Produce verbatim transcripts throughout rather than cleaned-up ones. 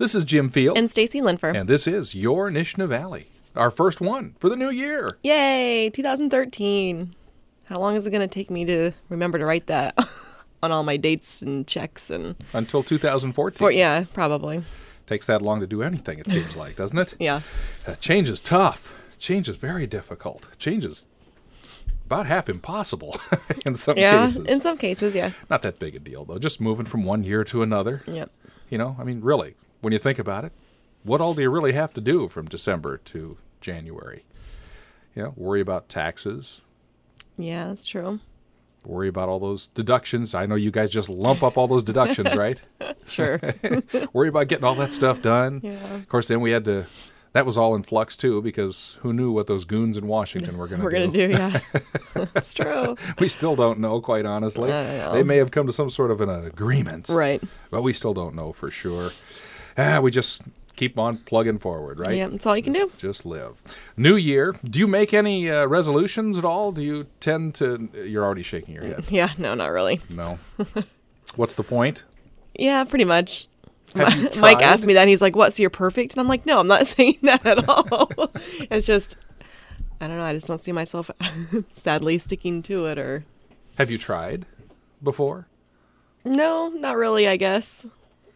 This is Jim Field. And Stacy Linfer. And this is your Nishna Valley. Our first one for the new year. Yay, two thousand thirteen. How long is it going to take me to remember to write that on all my dates and checks? and Until two thousand fourteen. For, yeah, probably. Takes that long to do anything, it seems like, doesn't it? Yeah. Uh, change is tough. Change is very difficult. Change is about half impossible in some yeah, cases. in some cases, yeah. Not that big a deal, though. Just moving from one year to another. Yep. You know, I mean, really, when you think about it, what all do you really have to do from December to January? You know, worry about taxes. Yeah, that's true. Worry about all those deductions. I know you guys just lump up all those deductions, right? Sure. Worry about getting all that stuff done. Yeah. Of course, then we had to, that was all in flux too, because who knew what those goons in Washington were going to do? We're going to do, yeah. That's true. We still don't know, quite honestly. I know. They may have come to some sort of an agreement. Right. But we still don't know for sure. Ah, we just keep on plugging forward, right? Yeah, that's all you can just, do. Just live. New year. Do you make any uh, resolutions at all? Do you tend to... You're already shaking your head. Yeah, no, not really. No. What's the point? Yeah, pretty much. Have you Mike tried? asked me that. And he's like, what, so you're perfect? And I'm like, no, I'm not saying that at all. It's just, I don't know. I just don't see myself sadly sticking to it or... Have you tried before? No, not really, I guess.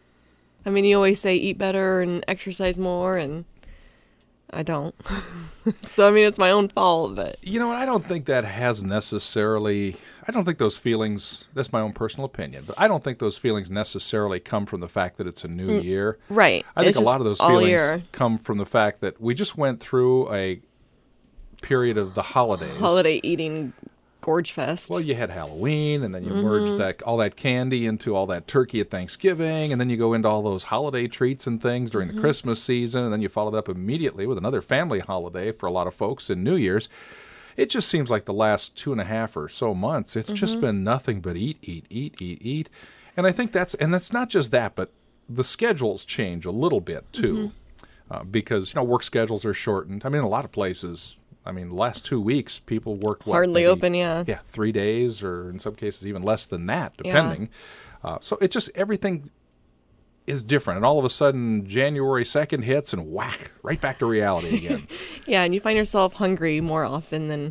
I mean, you always say eat better and exercise more, and I don't. So, I mean, it's my own fault, but... You know what? I don't think that has necessarily... I don't think those feelings... That's my own personal opinion, but I don't think those feelings necessarily come from the fact that it's a new year. Right. I think It's a lot just of those all feelings year. come from the fact that we just went through a period of the holidays. Holiday eating gorge fest. Well, you had Halloween, and then you merged that all that candy into all that turkey at Thanksgiving, and then you go into all those holiday treats and things during the Christmas season, and then you followed up immediately with another family holiday for a lot of folks in New Year's. It just seems like the last two and a half or so months, it's just been nothing but eat, eat, eat, eat, eat. And I think that's, and that's not just that, but the schedules change a little bit too, uh, because, you know, work schedules are shortened. I mean, in a lot of places, I mean, the last two weeks, people worked what, Hardly maybe- open, yeah. Yeah, three days, or in some cases even less than that, depending. Uh, so it just, everything is different. And all of a sudden, January second hits and whack, right back to reality again. Yeah, and you find yourself hungry more often than...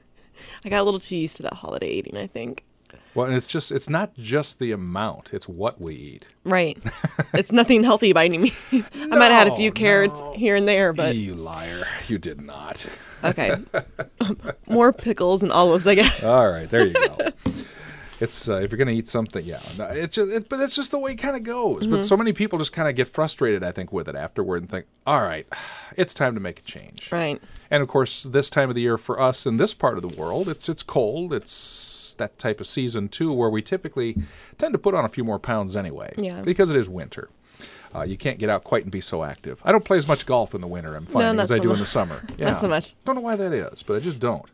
I got a little too used to that holiday eating, I think. Well, and it's just, it's not just the amount, it's what we eat. Right. It's nothing healthy by any means. I might have had a few No, carrots no. here and there, but... You liar. You did not. Okay. More pickles and olives, I guess. All right, there you go. It's uh, if you're going to eat something, yeah. No, it's just, it's, but that's just the way it kind of goes. But so many people just kind of get frustrated, I think, with it afterward and think, all right, it's time to make a change. Right. And of course, this time of the year for us in this part of the world, it's it's cold. It's that type of season too, where we typically tend to put on a few more pounds anyway. Yeah. Because it is winter. Uh, you can't get out quite and be so active. I don't play as much golf in the winter, I'm finding, not as I so do mu- in the summer. Not so much. Don't know why that is, but I just don't.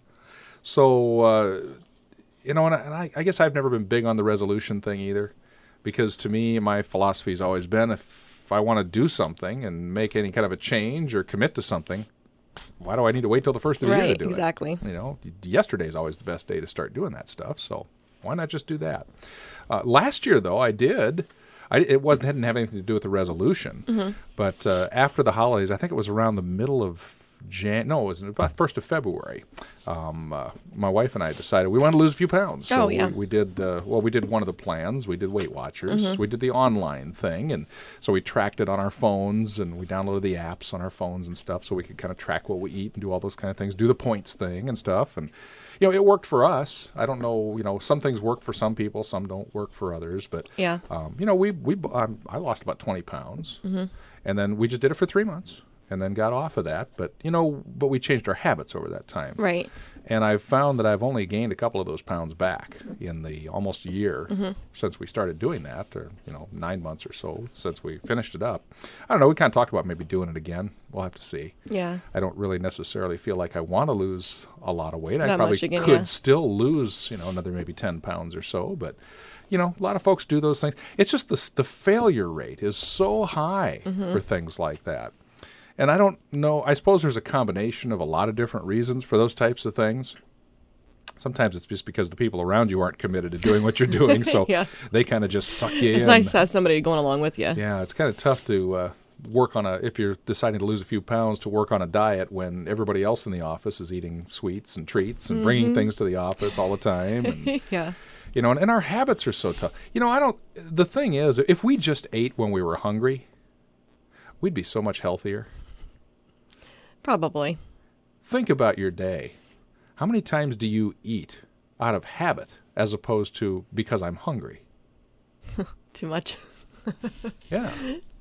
So, uh, you know, and, I, and I, I guess I've never been big on the resolution thing either, because to me, my philosophy has always been if I want to do something and make any kind of a change or commit to something, why do I need to wait till the first of the year to Right, do exactly. it? You know, yesterday's always the best day to start doing that stuff, so why not just do that? Uh, last year, though, I did. I, it wasn't hadn't have anything to do with the resolution, Mm-hmm. but uh, after the holidays, I think it was around the middle of Jan. No, it was about first of February. Um, uh, my wife and I decided we wanted to lose a few pounds. So Oh, yeah. we, we did. Uh, well, we did one of the plans. We did Weight Watchers. Mm-hmm. We did the online thing, and so we tracked it on our phones, and we downloaded the apps on our phones and stuff, so we could kind of track what we eat and do all those kind of things. Do the points thing and stuff, and you know, it worked for us. I don't know. You know, some things work for some people, some don't work for others. But Yeah. um, you know, we we um, I lost about twenty pounds, and then we just did it for three months. And then got off of that, but you know, but we changed our habits over that time. Right. And I've found that I've only gained a couple of those pounds back in the almost a year Mm-hmm. since we started doing that, or you know, nine months or so since we finished it up. I don't know. We kind of talked about maybe doing it again. We'll have to see. Yeah. I don't really necessarily feel like I want to lose a lot of weight. I That probably much again, could yeah. still lose, you know, another maybe ten pounds or so, but. You know, a lot of folks do those things. It's just the the failure rate is so high Mm-hmm. for things like that. And I don't know, I suppose there's a combination of a lot of different reasons for those types of things. Sometimes it's just because the people around you aren't committed to doing what you're doing, so Yeah. they kind of just suck you It's in. nice to have somebody going along with you. Yeah, it's kind of tough to uh, work on a, if you're deciding to lose a few pounds, to work on a diet when everybody else in the office is eating sweets and treats and mm-hmm. bringing things to the office all the time. And, yeah. You know, and, and our habits are so tough. You know, I don't, the thing is, if we just ate when we were hungry, we'd be so much healthier. Probably. Think about your day. How many times do you eat out of habit as opposed to because I'm hungry? Too much. Yeah.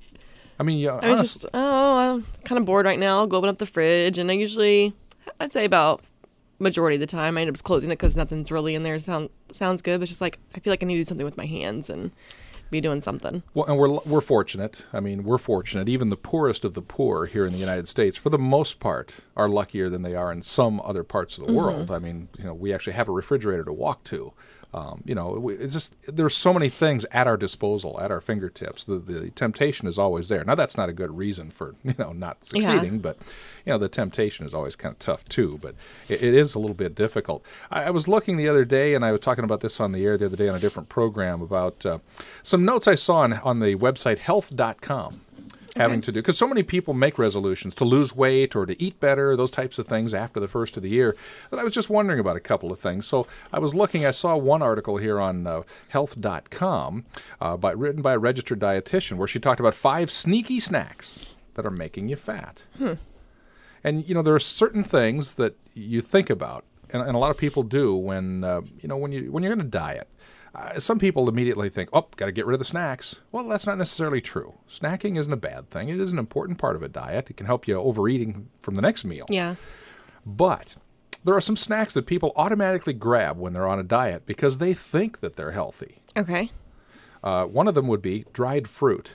I mean, yeah, I was just, oh, I'm kind of bored right now. I'll go open up the fridge, and I usually, I'd say about majority of the time, I end up just closing it because nothing's really in there. Sound, sounds good, but it's just like, I feel like I need to do something with my hands and be doing something. Well, and we're we're fortunate. I mean, we're fortunate. Even the poorest of the poor here in the United States, for the most part, are luckier than they are in some other parts of the mm-hmm. world. I mean, you know, we actually have a refrigerator to walk to. Um, you know, it's just there's so many things at our disposal, at our fingertips. The the temptation is always there. Now, that's not a good reason for you know not succeeding, yeah. but you know the temptation is always kind of tough too. But it, it is a little bit difficult. I, I was looking the other day, and I was talking about this on the air the other day on a different program about uh, some notes I saw on on the website health dot com. Having to do, because so many people make resolutions to lose weight or to eat better, those types of things after the first of the year, that I was just wondering about a couple of things. So I was looking, I saw one article here on uh, health dot com uh, by, written by a registered dietitian where she talked about five sneaky snacks that are making you fat. Hmm. And, you know, there are certain things that you think about, and, and a lot of people do when, uh, you know, when, you, when you're going to diet. Uh, some people immediately think, oh, got to get rid of the snacks. Well, that's not necessarily true. Snacking isn't a bad thing. It is an important part of a diet. It can help you overeating from the next meal. Yeah. But there are some snacks that people automatically grab when they're on a diet because they think that they're healthy. Okay. Uh, one of them would be dried fruit.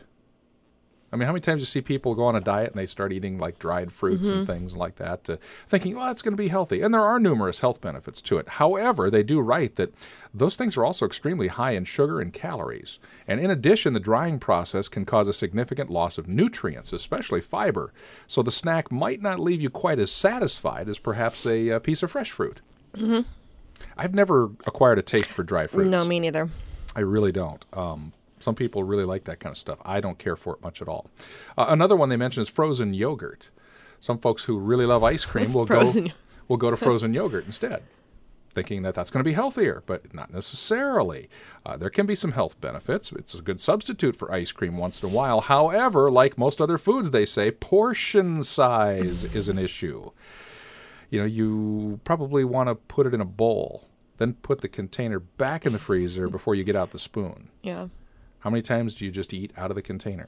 I mean, how many times do you see people go on a diet and they start eating like dried fruits mm-hmm. and things like that, uh, thinking, well, that's going to be healthy. And there are numerous health benefits to it. However, they do write that those things are also extremely high in sugar and calories. And in addition, the drying process can cause a significant loss of nutrients, especially fiber. So the snack might not leave you quite as satisfied as perhaps a, a piece of fresh fruit. Mm-hmm. I've never acquired a taste for dry fruits. No, me neither. I really don't. Um, Some people really like that kind of stuff. I don't care for it much at all. Uh, another one they mentioned is frozen yogurt. Some folks who really love ice cream will go will go to frozen yogurt instead, thinking that that's going to be healthier, but not necessarily. Uh, there can be some health benefits. It's a good substitute for ice cream once in a while. However, like most other foods, they say portion size is an issue. You know, you probably want to put it in a bowl, then put the container back in the freezer before you get out the spoon. Yeah. How many times do you just eat out of the container?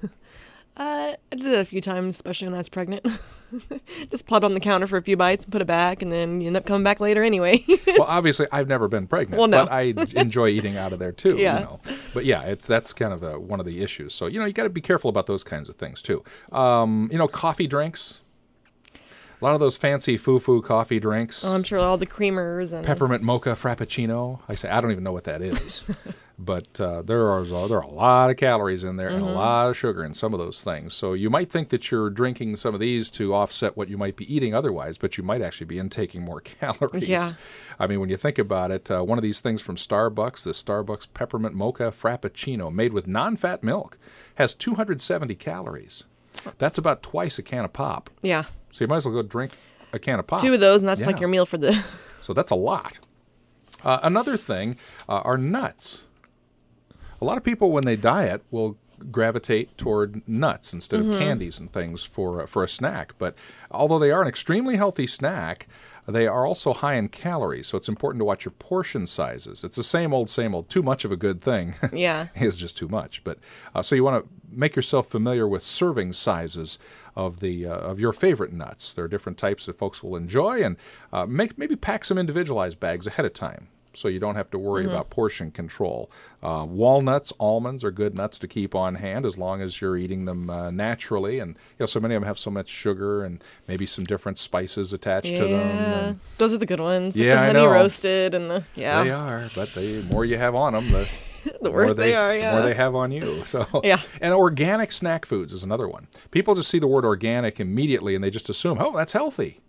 Uh, I did that a few times, especially when I was pregnant. Just plop it on the counter for a few bites and put it back, and then you end up coming back later anyway. Well, obviously, I've never been pregnant, well, no. but I enjoy eating out of there too. Yeah. You know. But yeah, it's that's kind of a, one of the issues. So you know, you got to be careful about those kinds of things too. Um, you know, coffee drinks. A lot of those fancy foo-foo coffee drinks. Oh, I'm sure all the creamers and peppermint mocha frappuccino. I say I don't even know what that is, but uh, there are there are a lot of calories in there mm-hmm. and a lot of sugar in some of those things. So you might think that you're drinking some of these to offset what you might be eating otherwise, but you might actually be intaking more calories. Yeah. I mean, when you think about it, uh, one of these things from Starbucks, the Starbucks peppermint mocha frappuccino, made with non-fat milk, has two hundred seventy calories. That's about twice a can of pop. Yeah. So you might as well go drink a can of pop. Two of those, and that's yeah. like your meal for the... So that's a lot. Uh, another thing uh, are nuts. A lot of people, when they diet, will gravitate toward nuts instead mm-hmm. of candies and things for, uh, for a snack. But although they are an extremely healthy snack, they are also high in calories, so it's important to watch your portion sizes. It's the same old, same old. Too much of a good thing yeah. is just too much. But uh, so you want to make yourself familiar with serving sizes of the uh, of your favorite nuts. There are different types that folks will enjoy, and uh, make maybe pack some individualized bags ahead of time, so you don't have to worry mm-hmm. about portion control. Uh, walnuts, almonds are good nuts to keep on hand as long as you're eating them uh, naturally. And you know, so many of them have so much sugar and maybe some different spices attached yeah. to them. And those are the good ones. Yeah, the honey I know. roasted and the yeah. They are, but the more you have on them, the the worse they, they are. Yeah, the more they have on you. So yeah. And organic snack foods is another one. People just see the word organic immediately and they just assume, oh, that's healthy.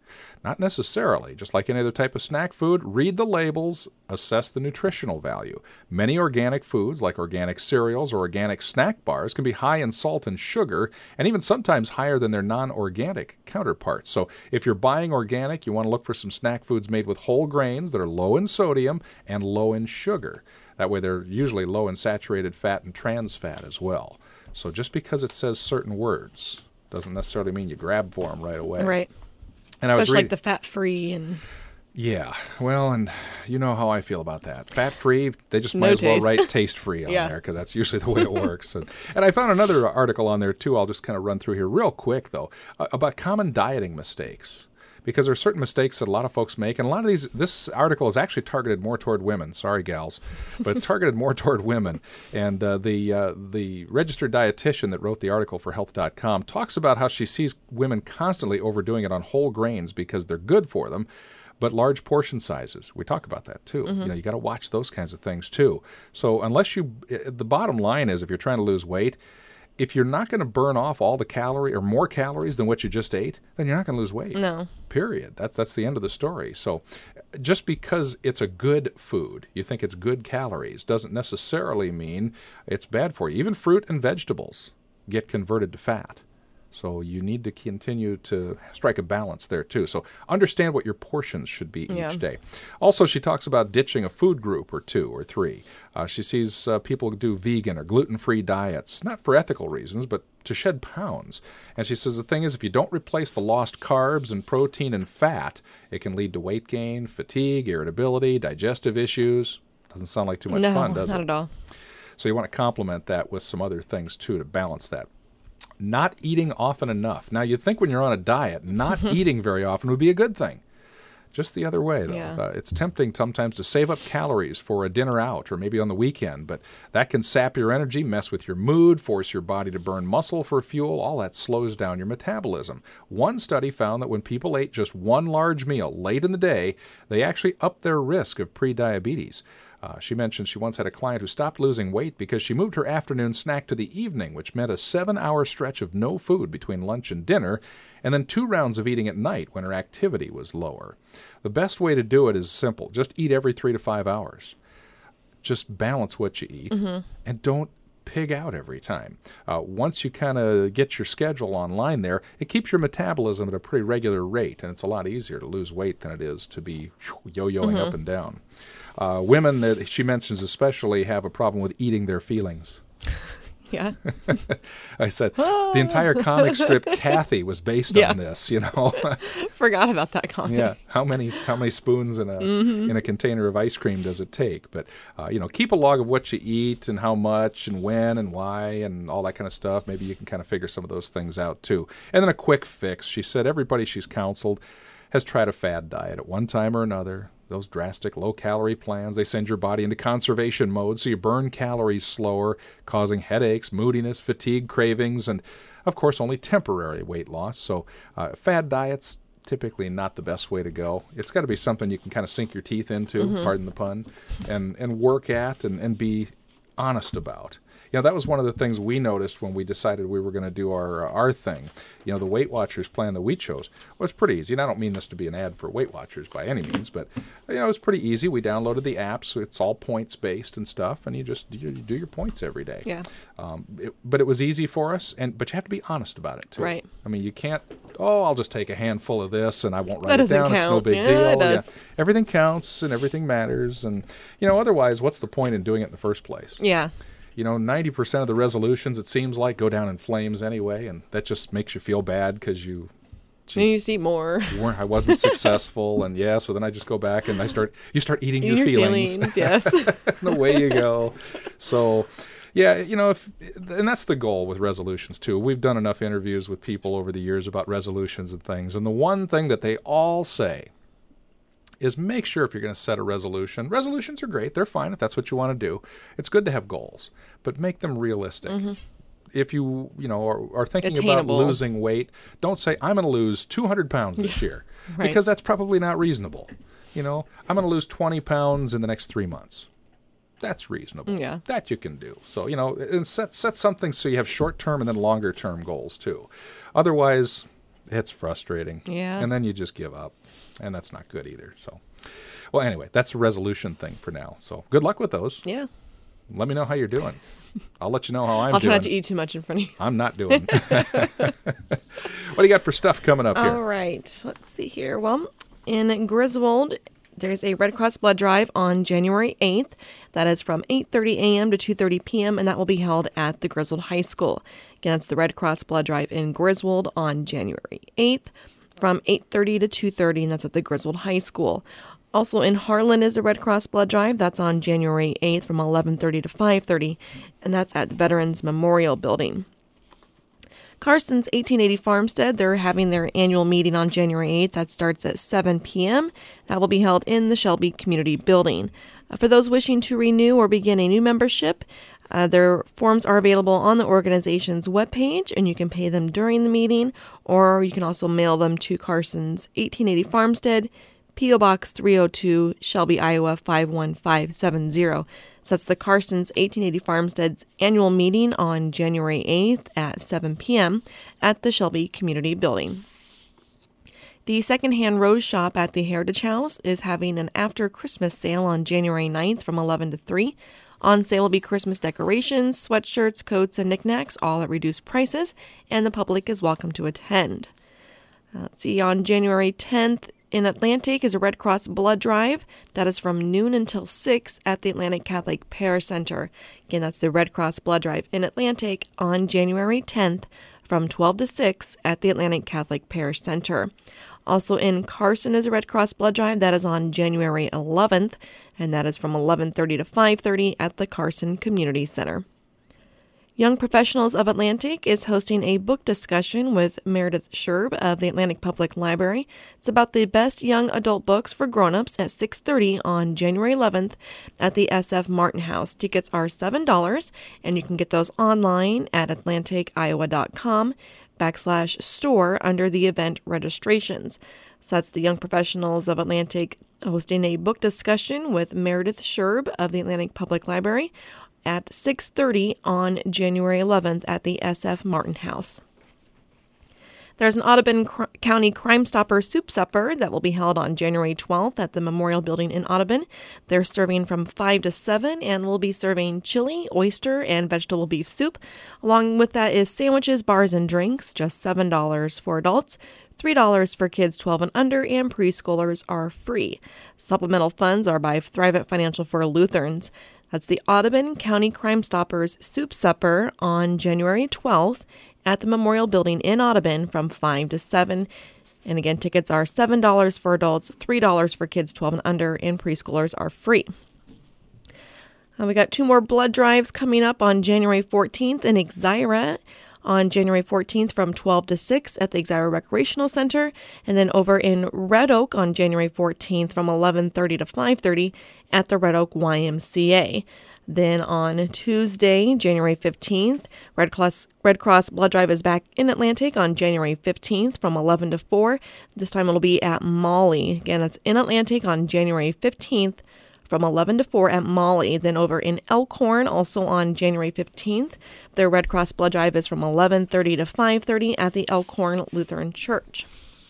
Not necessarily. Just like any other type of snack food, read the labels, assess the nutritional value. Many organic foods, like organic cereals or organic snack bars, can be high in salt and sugar, and even sometimes higher than their non-organic counterparts. So if you're buying organic, you want to look for some snack foods made with whole grains that are low in sodium and low in sugar. That way they're usually low in saturated fat and trans fat as well. So just because it says certain words doesn't necessarily mean you grab for them right away. Right. And I was Especially reading, like the fat-free and... Yeah, well, and you know how I feel about that. Fat-free, they just No might as well taste. write taste-free on Yeah. there because that's usually the way it works. And, and I found another article on there, too. I'll just kind of run through here real quick, though, uh, about common dieting mistakes. Because there are certain mistakes that a lot of folks make, and a lot of these, this article is actually targeted more toward women. Sorry, gals, but it's targeted more toward women. And uh, the uh, the registered dietitian that wrote the article for health dot com talks about how she sees women constantly overdoing it on whole grains because they're good for them, but large portion sizes. We talk about that too. Mm-hmm. You know, you got to watch those kinds of things too. So unless you, the bottom line is, if you're trying to lose weight, if you're not going to burn off all the calorie or more calories than what you just ate, then you're not going to lose weight. No. Period. That's that's the end of the story. So just because it's a good food, you think it's good calories, doesn't necessarily mean it's bad for you. Even fruit and vegetables get converted to fat. So you need to continue to strike a balance there, too. So understand what your portions should be Yeah. each day. Also, she talks about ditching a food group or two or three. Uh, she sees uh, people do vegan or gluten-free diets, not for ethical reasons, but to shed pounds. And she says the thing is, if you don't replace the lost carbs and protein and fat, it can lead to weight gain, fatigue, irritability, digestive issues. Doesn't sound like too much no, fun, does not it? at all. So you want to complement that with some other things, too, to balance that. Not eating often enough. Now, you'd think when you're on a diet, not eating very often would be a good thing. Just the other way, though. Yeah. Uh, it's tempting sometimes to save up calories for a dinner out or maybe on the weekend, but that can sap your energy, mess with your mood, force your body to burn muscle for fuel. All that slows down your metabolism. One study found that when people ate just one large meal late in the day, they actually upped their risk of prediabetes. Uh, she mentioned she once had a client who stopped losing weight because she moved her afternoon snack to the evening, which meant a seven-hour stretch of no food between lunch and dinner, and then two rounds of eating at night when her activity was lower. The best way to do it is simple. Just eat every three to five hours. Just balance what you eat, Mm-hmm. and don't pig out every time. Uh, once you kind of get your schedule online there, it keeps your metabolism at a pretty regular rate, and it's a lot easier to lose weight than it is to be yo-yoing Mm-hmm. up and down. Uh, women that she mentions especially have a problem with eating their feelings. Yeah. I said, the entire comic strip Kathy was based Yeah. on this, you know. Forgot about that comment. Yeah, how many how many spoons in a Mm-hmm. in a container of ice cream does it take? But uh, you know, keep a log of what you eat and how much and when and why and all that kind of stuff. Maybe you can kind of figure some of those things out too. And then a quick fix. She said everybody she's counseled has tried a fad diet at one time or another. Those drastic low-calorie plans, they send your body into conservation mode, so you burn calories slower, causing headaches, moodiness, fatigue, cravings, and, of course, only temporary weight loss. So uh, fad diets, typically not the best way to go. It's got to be something you can kind of sink your teeth into, Mm-hmm. pardon the pun, and, and work at and, and be honest about. You know, that was one of the things we noticed when we decided we were going to do our our thing. You know, the Weight Watchers plan that we chose was pretty easy. And I don't mean this to be an ad for Weight Watchers by any means, but, you know, it was pretty easy. We downloaded the app, so it's all points-based and stuff, and you just you, you do your points every day. Yeah. Um, it, but it was easy for us, and but you have to be honest about it, too. Right. I mean, you can't, oh, I'll just take a handful of this, and I won't write That it doesn't down. It's no count. big Yeah, deal. it does. Everything counts, and everything matters. And, you know, otherwise, what's the point in doing it in the first place? Yeah. You know, ninety percent of the resolutions, it seems like, go down in flames anyway, and that just makes you feel bad because you, Then you just eat more. you weren't, I wasn't successful, and yeah, so then I just go back and I start, you start eating Eat your, feelings. yes. And away you go. So, yeah, you know, if, and that's the goal with resolutions, too. We've done enough interviews with people over the years about resolutions and things, and the one thing that they all say is make sure if you're going to set a resolution, resolutions are great. They're fine if that's what you want to do. It's good to have goals, but make them realistic. Mm-hmm. If you, you know, are, are thinking about Attainable. losing weight, don't say, I'm going to lose two hundred pounds this year, Right. because that's probably not reasonable. You know, I'm going to lose twenty pounds in the next three months. That's reasonable. Yeah. That you can do. So, you know, and set, set something so you have short-term and then longer-term goals, too. Otherwise, It's frustrating. Yeah. And then you just give up. And that's not good either. So, well, anyway, that's a resolution thing for now. So good luck with those. Yeah. Let me know how you're doing. I'll let you know how I'm I'll try doing. not to eat too much in front of you. I'm not doing. What do you got for stuff coming up here? All right. Let's see here. Well, in Griswold, there's a Red Cross blood drive on January eighth. That is from eight thirty a.m. to two thirty p.m., and that will be held at the Griswold High School. Again, that's the Red Cross blood drive in Griswold on January eighth from eight thirty to two thirty, and that's at the Griswold High School. Also in Harlan is a Red Cross blood drive. That's on January eighth from eleven thirty to five thirty, and that's at the Veterans Memorial Building. Carson's eighteen eighty Farmstead, they're having their annual meeting on January eighth. That starts at seven p.m. That will be held in the Shelby Community Building. Uh, for those wishing to renew or begin a new membership, uh, their forms are available on the organization's webpage, and you can pay them during the meeting, or you can also mail them to Carson's eighteen eighty Farmstead, P O. Box three oh two, Shelby, Iowa five one five seven zero. So that's the Carson's eighteen eighty Farmstead's annual meeting on January eighth at seven p.m. at the Shelby Community Building. The Secondhand Rose Shop at the Heritage House is having an after-Christmas sale on January ninth from eleven to three. On sale will be Christmas decorations, sweatshirts, coats, and knickknacks, all at reduced prices, and the public is welcome to attend. Uh, let's see, on January tenth, in Atlantic is a Red Cross blood drive. That is from noon until six at the Atlantic Catholic Parish Center. Again, that's the Red Cross blood drive in Atlantic on January tenth from twelve to six at the Atlantic Catholic Parish Center. Also in Carson is a Red Cross blood drive. That is on January eleventh, and that is from eleven thirty to five thirty at the Carson Community Center. Young Professionals of Atlantic is hosting a book discussion with Meredith Sherb of the Atlantic Public Library. It's about the best young adult books for grown-ups at six thirty on January eleventh at the S F Martin House. Tickets are seven dollars, and you can get those online at atlantic iowa dot com backslash store under the event registrations. So that's the Young Professionals of Atlantic hosting a book discussion with Meredith Sherb of the Atlantic Public Library at six thirty on January eleventh at the S F Martin House. There's an Audubon Cr- County Crime Stopper Soup Supper that will be held on January twelfth at the Memorial Building in Audubon. They're serving from five to seven and will be serving chili, oyster, and vegetable beef soup. Along with that is sandwiches, bars, and drinks, just seven dollars for adults, three dollars for kids twelve and under, and preschoolers are free. Supplemental funds are by Thrivent Financial for Lutherans. That's the Audubon County Crime Stoppers Soup Supper on January twelfth at the Memorial Building in Audubon from five to seven. And again, tickets are seven dollars for adults, three dollars for kids twelve and under, and preschoolers are free. Uh, we got two more blood drives coming up on January fourteenth in Exira. On January fourteenth from twelve to six at the Exira Recreational Center, and then over in Red Oak on January fourteenth from eleven thirty to five thirty at the Red Oak Y M C A. Then on Tuesday, January fifteenth, Red Cross, Red Cross Blood Drive is back in Atlantic on January fifteenth from eleven to four. This time it'll be at Molly. Again, that's in Atlantic on January fifteenth from eleven to four at Molly. Then over in Elkhorn, also on January fifteenth, their Red Cross blood drive is from eleven thirty to five thirty at the Elkhorn Lutheran Church.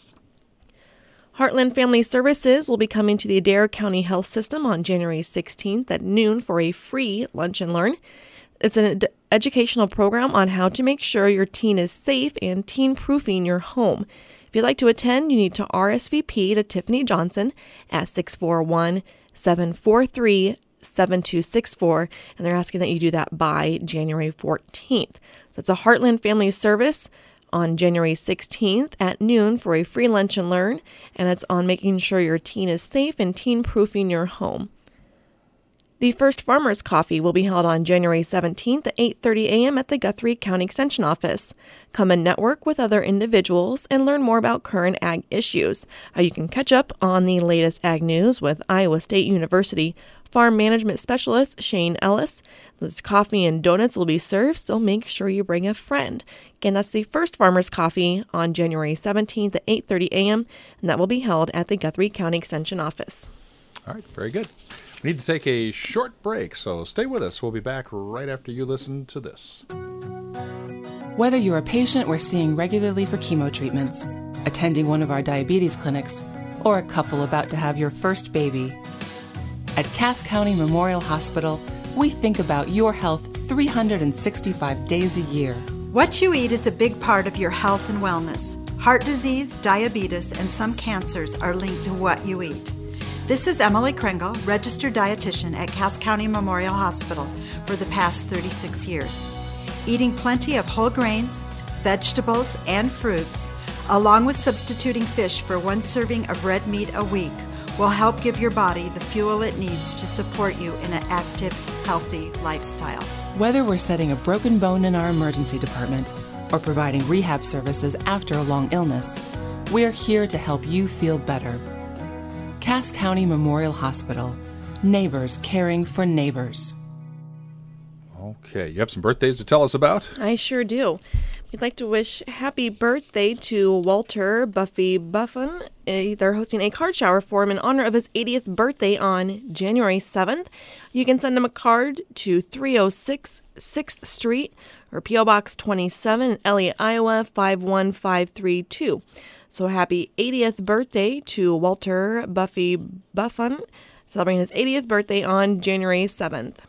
Heartland Family Services will be coming to the Adair County Health System on January sixteenth at noon for a free lunch and learn. It's an ed- educational program on how to make sure your teen is safe and teen-proofing your home. If you'd like to attend, you need to R S V P to Tiffany Johnson at six four one, seven four three, seven two six four, and they're asking that you do that by January fourteenth. So it's a Heartland Family Service on January sixteenth at noon for a free lunch and learn, and it's on making sure your teen is safe and teen-proofing your home. The first Farmers Coffee will be held on January seventeenth at eight thirty a.m. at the Guthrie County Extension Office. Come and network with other individuals and learn more about current ag issues. Uh, you can catch up on the latest ag news with Iowa State University Farm Management Specialist Shane Ellis. This coffee and donuts will be served, so make sure you bring a friend. Again, that's the first Farmers Coffee on January seventeenth at eight thirty a.m., and that will be held at the Guthrie County Extension Office. All right, very good. We need to take a short break, so stay with us. We'll be back right after you listen to this. Whether you're a patient we're seeing regularly for chemo treatments, attending one of our diabetes clinics, or a couple about to have your first baby, at Cass County Memorial Hospital, we think about your health three hundred sixty-five days a year. What you eat is a big part of your health and wellness. Heart disease, diabetes, and some cancers are linked to what you eat. This is Emily Kringle, registered dietitian at Cass County Memorial Hospital for the past thirty-six years. Eating plenty of whole grains, vegetables, and fruits, along with substituting fish for one serving of red meat a week, will help give your body the fuel it needs to support you in an active, healthy lifestyle. Whether we're setting a broken bone in our emergency department or providing rehab services after a long illness, we're here to help you feel better. Cass County Memorial Hospital. Neighbors caring for neighbors. Okay, you have some birthdays to tell us about? I sure do. We'd like to wish happy birthday to Walter Buffy Buffon. Uh, They're hosting a card shower for him in honor of his eightieth birthday on January seventh. You can send him a card to three oh six sixth Street or P O Box twenty-seven, Elliott, Iowa five one five three two. So happy eightieth birthday to Walter Buffy Buffon, celebrating his eightieth birthday on January seventh.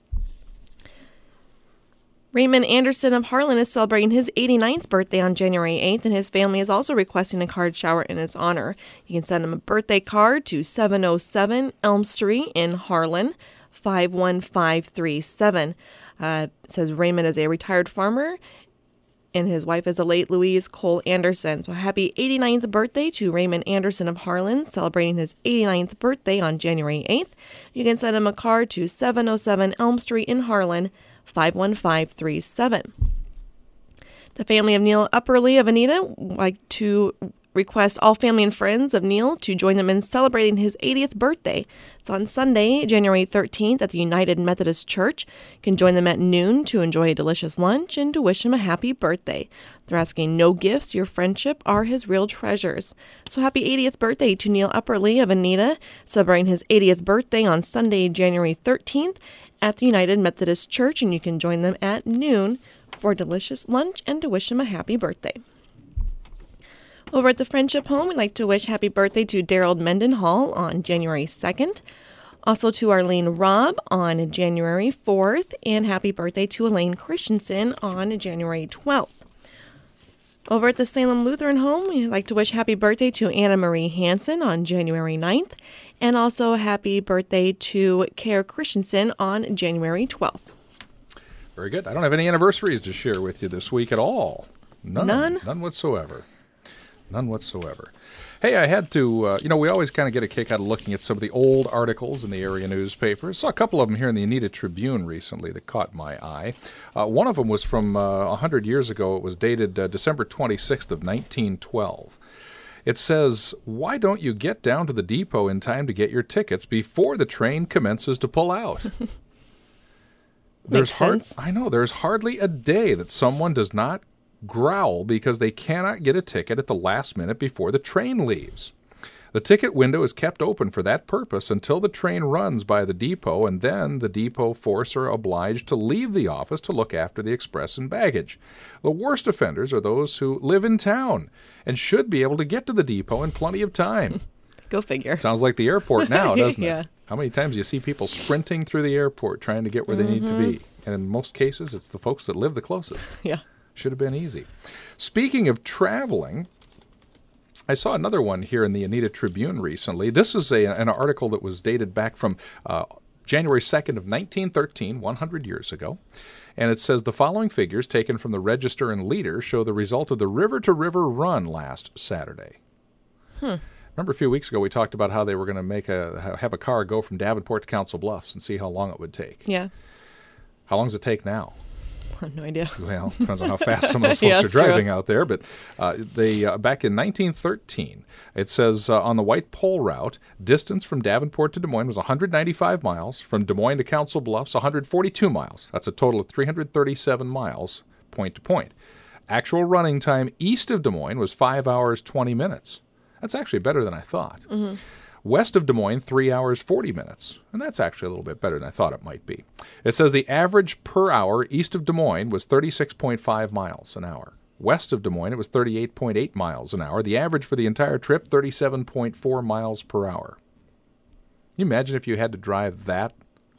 Raymond Anderson of Harlan is celebrating his eighty-ninth birthday on January eighth, and his family is also requesting a card shower in his honor. You can send him a birthday card to seven oh seven Elm Street in Harlan, five one five three seven. Uh, it says Raymond is a retired farmer, and his wife is the late Louise Cole Anderson. So happy eighty-ninth birthday to Raymond Anderson of Harlan, celebrating his eighty-ninth birthday on January eighth. You can send him a card to seven oh seven Elm Street in Harlan, five one five three seven. The family of Neil Upperly of Anita would like to request all family and friends of Neil to join them in celebrating his eightieth birthday. It's on Sunday, January thirteenth at the United Methodist Church. You can join them at noon to enjoy a delicious lunch and to wish him a happy birthday. They're asking no gifts. Your friendship are his real treasures. So happy eightieth birthday to Neil Upperly of Anita, celebrating his eightieth birthday on Sunday, January thirteenth at the United Methodist Church, and you can join them at noon for a delicious lunch and to wish him a happy birthday. Over at the Friendship Home, we'd like to wish happy birthday to Daryl Mendenhall on January second, also to Arlene Robb on January fourth, and happy birthday to Elaine Christensen on January twelfth. Over at the Salem Lutheran Home, we'd like to wish happy birthday to Anna Marie Hansen on January ninth, and also happy birthday to Kara Christensen on January twelfth. Very good. I don't have any anniversaries to share with you this week at all. None. None? None whatsoever. None whatsoever. Hey, I had to, uh, you know, we always kind of get a kick out of looking at some of the old articles in the area newspapers. Saw a couple of them here in the Anita Tribune recently that caught my eye. Uh, one of them was from uh, one hundred years ago. It was dated uh, December twenty-sixth of nineteen twelve. It says, "Why don't you get down to the depot in time to get your tickets before the train commences to pull out?" There's Makes hard, sense. I know, there's hardly a day that someone does not growl because they cannot get a ticket at the last minute before the train leaves. The ticket window is kept open for that purpose until the train runs by the depot, and then the depot force are obliged to leave the office to look after the express and baggage. The worst offenders are those who live in town and should be able to get to the depot in plenty of time. Go figure. Sounds like the airport now, doesn't Yeah. it? How many times do you see people sprinting through the airport trying to get where they need to be? And in most cases, it's the folks that live the closest. Yeah. Should have been easy. Speaking of traveling, I saw another one here in the Anita Tribune recently. This is a, an article that was dated back from uh, January second of nineteen thirteen, one hundred years ago. And it says the following figures taken from the Register and Leader show the result of the river-to-river run last Saturday. Hmm. Remember a few weeks ago we talked about how they were going to make a have a car go from Davenport to Council Bluffs and see how long it would take. Yeah. How long does it take now? I have no idea. Well, depends on how fast some of those folks Yeah, are that's driving true. out there. But uh, they uh, back in nineteen thirteen, it says uh, on the White Pole route, distance from Davenport to Des Moines was one hundred ninety-five miles. From Des Moines to Council Bluffs, one hundred forty-two miles. That's a total of three hundred thirty-seven miles point to point. Actual running time east of Des Moines was five hours, twenty minutes. That's actually better than I thought. Mm-hmm. West of Des Moines, three hours, forty minutes. And that's actually a little bit better than I thought it might be. It says the average per hour east of Des Moines was thirty-six point five miles an hour. West of Des Moines, it was thirty-eight point eight miles an hour. The average for the entire trip, thirty-seven point four miles per hour. Can you imagine if you had to drive that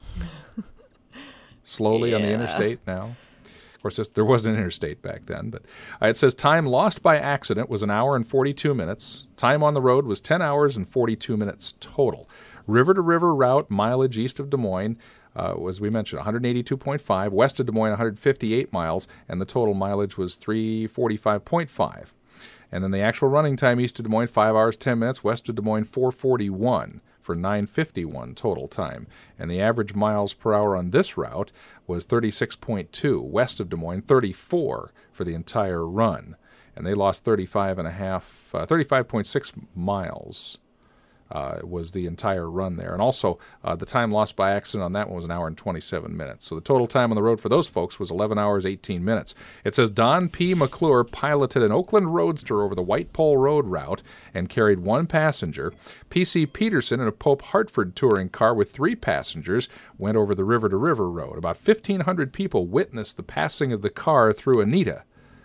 slowly yeah. on the interstate now? Of course, this, there wasn't an interstate back then. But uh, it says time lost by accident was an hour and forty-two minutes. Time on the road was ten hours and forty-two minutes total. River-to-river route mileage east of Des Moines uh, was, we mentioned, one hundred eighty-two point five. West of Des Moines, one hundred fifty-eight miles. And the total mileage was three forty-five point five. And then the actual running time east of Des Moines, five hours, ten minutes. West of Des Moines, four forty-one. For nine fifty-one total time. And the average miles per hour on this route was thirty-six point two. West of Des Moines, thirty-four for the entire run. And they lost thirty-five and a half, uh, thirty-five point six miles uh, was the entire run there. And also, uh, the time lost by accident on that one was an hour and twenty-seven minutes. So the total time on the road for those folks was eleven hours, eighteen minutes. It says Don P. McClure piloted an Oakland Roadster over the White Pole Road route and carried one passenger. P C. Peterson in a Pope Hartford touring car with three passengers went over the river-to-river road. About fifteen hundred people witnessed the passing of the car through Anita.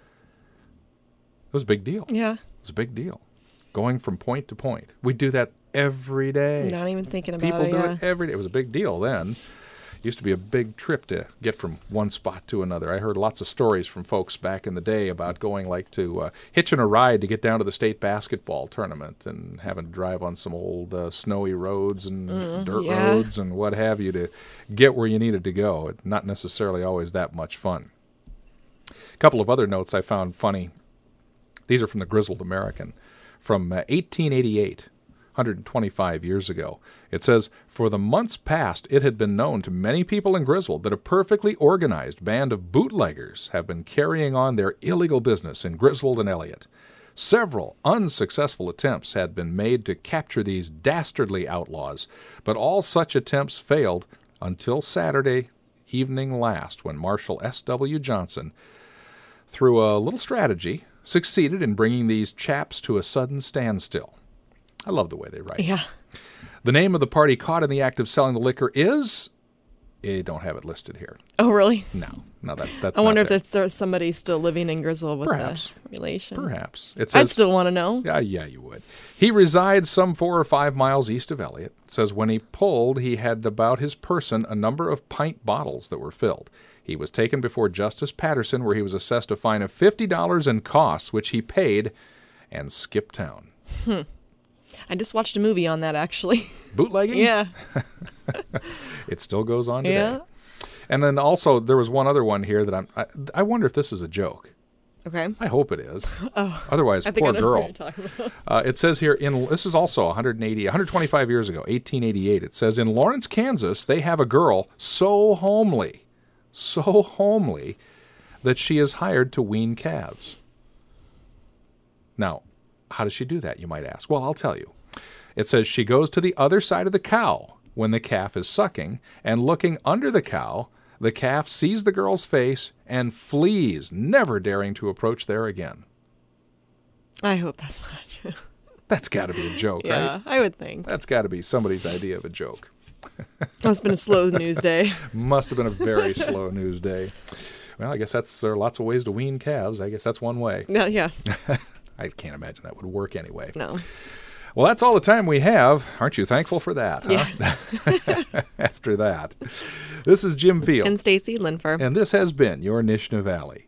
It was a big deal. Yeah. It was a big deal. Going from point to point. We do that every day. Not even thinking about People it. do yeah. it every day. It was a big deal then. It used to be a big trip to get from one spot to another. I heard lots of stories from folks back in the day about going like to uh, hitching a ride to get down to the state basketball tournament and having to drive on some old uh, snowy roads and Mm, dirt yeah. roads and what have you to get where you needed to go. It's not necessarily always that much fun. A couple of other notes I found funny. These are from the Grizzled American. From uh, eighteen eighty-eight, one hundred twenty-five years ago. It says, for the months past, it had been known to many people in Grizzled that a perfectly organized band of bootleggers have been carrying on their illegal business in Griswold and Elliott. Several unsuccessful attempts had been made to capture these dastardly outlaws, but all such attempts failed until Saturday evening last, when Marshal S W Johnson, through a little strategy, succeeded in bringing these chaps to a sudden standstill. I love the way they write. Yeah. The name of the party caught in the act of selling the liquor is... They don't have it listed here. Oh, really? No. No, that, that's I wonder not if that's there's somebody still living in Griswold with Perhaps. a relation. Perhaps. It I'd says, still want to know. Yeah, yeah, you would. He resides some four or five miles east of Elliott. It says when he pulled, he had about his person a number of pint bottles that were filled. He was taken before Justice Patterson, where he was assessed a fine of fifty dollars and costs, which he paid, and skipped town. Hmm. I just watched a movie on that, actually. Bootlegging? Yeah. It still goes on today. Yeah. And then also, there was one other one here that I'm, I, I wonder if this is a joke. Okay. I hope it is. Oh. Otherwise, I think poor I know girl. what you're talking about. Uh, it says here, in this is also one hundred eighty, one hundred twenty-five years ago, eighteen eighty-eight. It says, in Lawrence, Kansas, they have a girl so homely, so homely, that she is hired to wean calves. Now, how does she do that, you might ask? Well, I'll tell you. It says she goes to the other side of the cow when the calf is sucking, and looking under the cow, the calf sees the girl's face and flees, never daring to approach there again. I hope that's not true. That's got to be a joke, Yeah, right? I would think. That's got to be somebody's idea of a joke. It's been a slow news day. Must have been a very slow news day. Well, I guess that's there are lots of ways to wean calves. I guess that's one way. No, yeah. I can't imagine that would work anyway. No. Well, that's all the time we have. Aren't you thankful for that? Huh? Yeah. After that. This is Jim Field. And Stacy Linfer. And this has been your Nishna Valley.